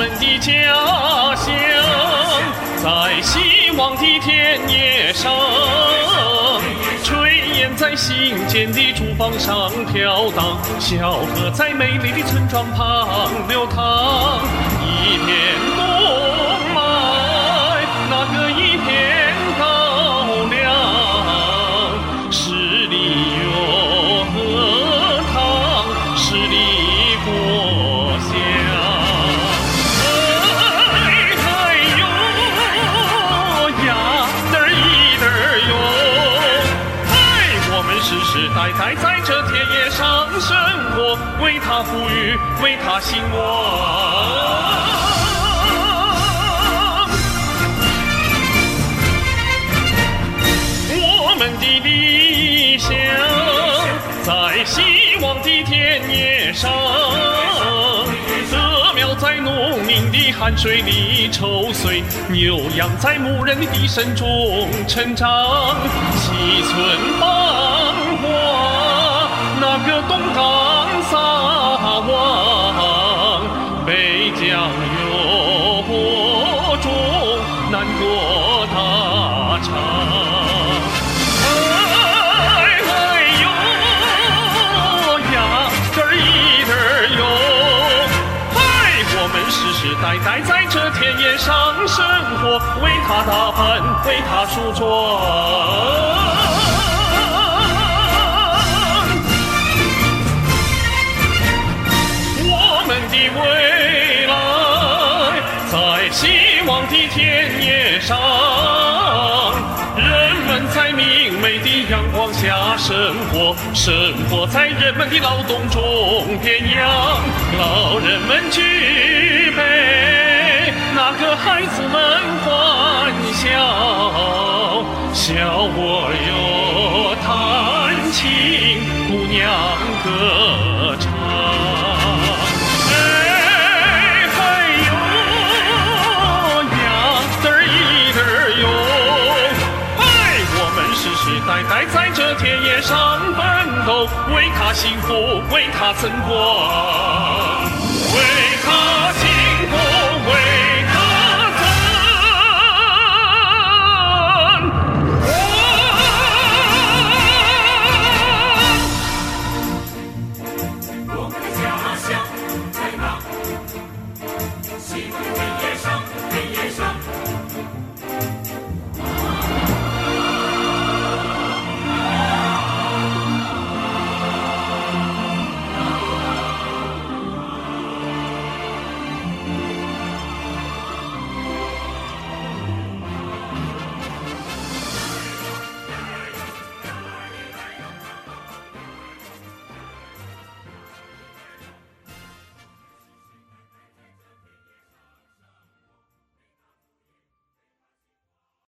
们的家乡在希望的田野上，炊烟在心间的竹房上飘荡，小河在美丽的村庄旁流淌。一片冬麦，那个一片高粱，十里有荷塘，十里过香。哎呦呀，嘚儿一嘚儿哟，哎，我们世世代代在这田野上生活，为它富裕，为它兴旺。我们的理想在希望的田野上，禾苗在农民的汗水里抽穗，牛羊在牧人的笛声中成长。七寸芳华，那个东港撒网，北疆有播种，南国大唱。世世代代在这田野上生活，为它打扮，为它梳妆。我们的未来在希望的田野上，人们在明媚的阳光下生活，生活在人们的劳动中变养，老人们举杯，那个孩子们欢笑，小伙哟弹琴，姑娘歌唱。哎嘿呦呀，嘚儿一嘚儿哟，哎，我们世世代代在这田野上奋斗，为它幸福，为它增光，为它幸福，为它增光。我们的家乡在那希望的田野上。